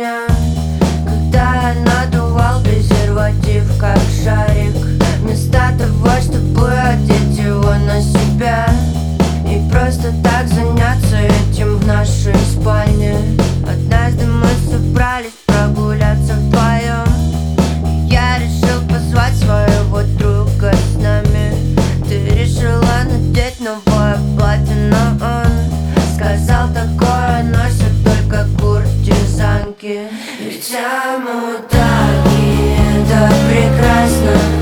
меня, когда я надувал презерватив как шарик, вместо того, чтобы одеть его на себя и просто так заняться этим в нашей спальне. Однажды мы собрались прогуляться вдвоем, я решил позвать своего друга с нами. Ты решила надеть новое платье, но он сказал, такое носят только куртизанки. Ведь ему так, и это прекрасно.